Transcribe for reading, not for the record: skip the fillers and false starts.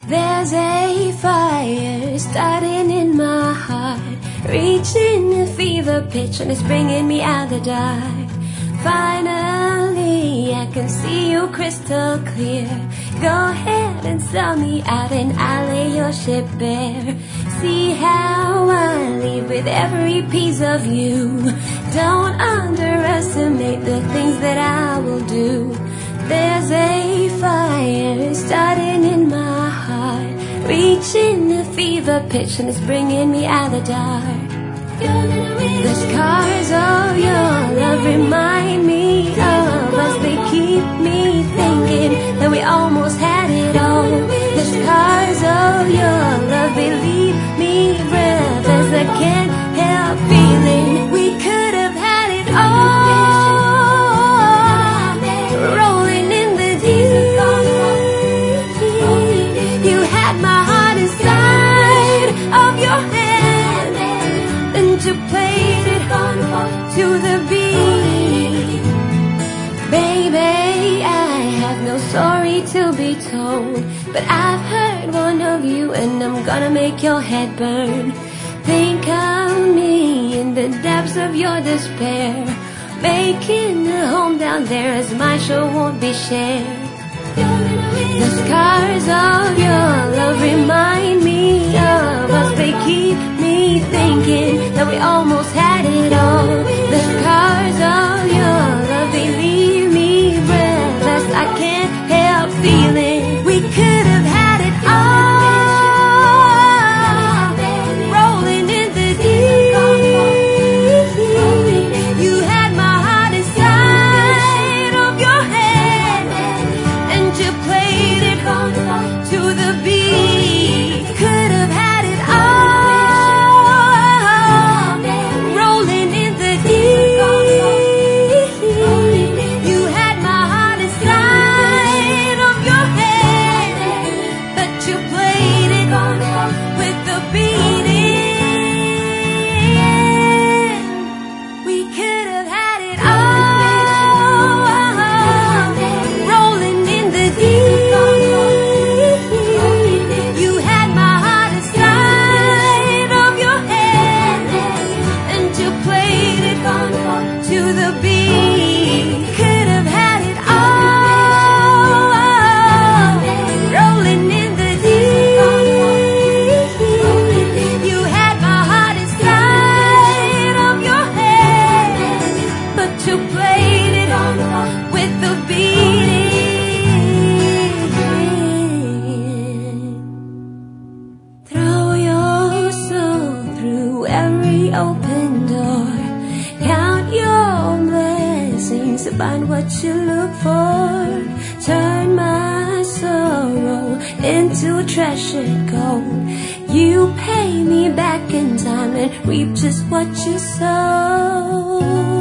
There's a fire starting in my heart, reaching a fever pitch, and it's bringing me out the dark. Finally, I can see you crystal clear. Go ahead and sell me out and I'll lay your ship bare. See how I leave with every piece of you. Don't underestimate the things that I will do. There's a fire starting in my heart, reaching a fever pitch, and it's bringing me out the dark. The scars of your love remind me of us. They keep me thinking that we almost had it all. The scars of your love, they leave me breathless. I can't help feeling we could have had it all. Rolling in the deep, you had my heart inside of your hand, and you played it to the beat. Baby, I have no story to be told, but I've heard one of you, and I'm gonna make your head burn. Think of me in the depths of your despair, making a home down there as my show won't be shared. The scars of your love remind me of us. They keep me thinking that we almost had it all. The scars of your love, they leave me breathless. I can't help feeling we could have had it all. Rolling in the deep, you had my heart inside of your hand, and you played it to the beat. Could have had it all. Rolling in the deep, you had my heart inside of your hand, but you played it with the beating. We could have had it all. Rolling in the deep, you had my heart inside of your hand, and you played it to the beat. Could have had it all. Rolling in the deep, you had my heart inside of your hand, but you played it with the beating. Throw your soul through every open door. Count your blessings, find what you look for. Turn my sorrow into treasured gold. You pay me back in time and reap just what you sow.